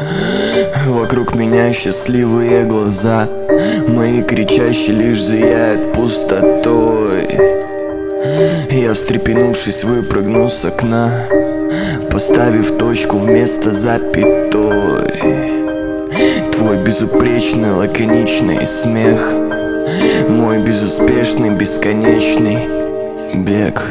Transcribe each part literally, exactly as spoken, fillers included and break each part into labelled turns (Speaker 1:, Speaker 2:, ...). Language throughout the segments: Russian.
Speaker 1: Вокруг меня счастливые глаза, мои кричащие лишь зияют пустотой. Я, встрепенувшись, выпрыгнул с окна, поставив точку вместо запятой. Твой безупречный лаконичный смех, мой безуспешный бесконечный бег.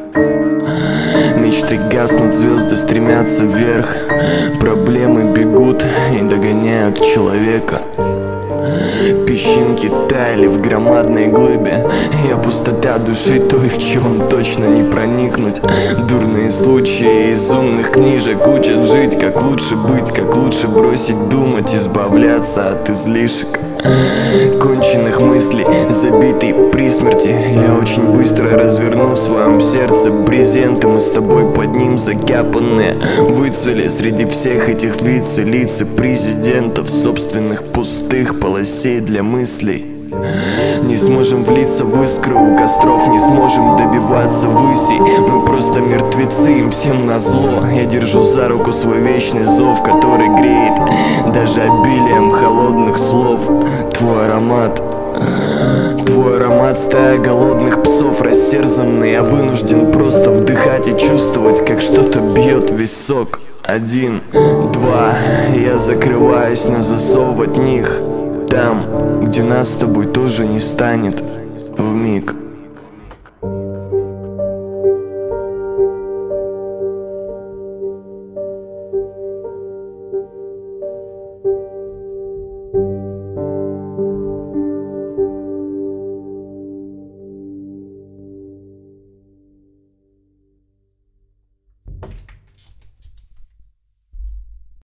Speaker 1: Мечты гаснут, звезды стремятся вверх, проблемы бегут и догоняют человека. Песчинки таяли в громадной глыбе, я пустота души той, в чем точно не проникнуть. Дурные случаи из умных книжек учат жить, как лучше быть, как лучше бросить думать, избавляться от излишек конченных мыслей, забитый при смерти. Я очень быстро разверну в своем сердце брезент, и мы с тобой под ним закяпанные выцвели среди всех этих лиц и лица президентов, собственных пустых полосей для мыслей. Не сможем влиться в искры у костров, не сможем добиваться высей. Мы просто мертвецы, им всем назло. Я держу за руку свой вечный зов, который греет даже обилием холодных слов. Твой аромат, твой аромат, стая голодных псов растерзанный. Я вынужден просто вдыхать и чувствовать, как что-то бьет в висок. Один, два, я закрываюсь на засов от них. Там, где нас с тобой тоже не станет вмиг.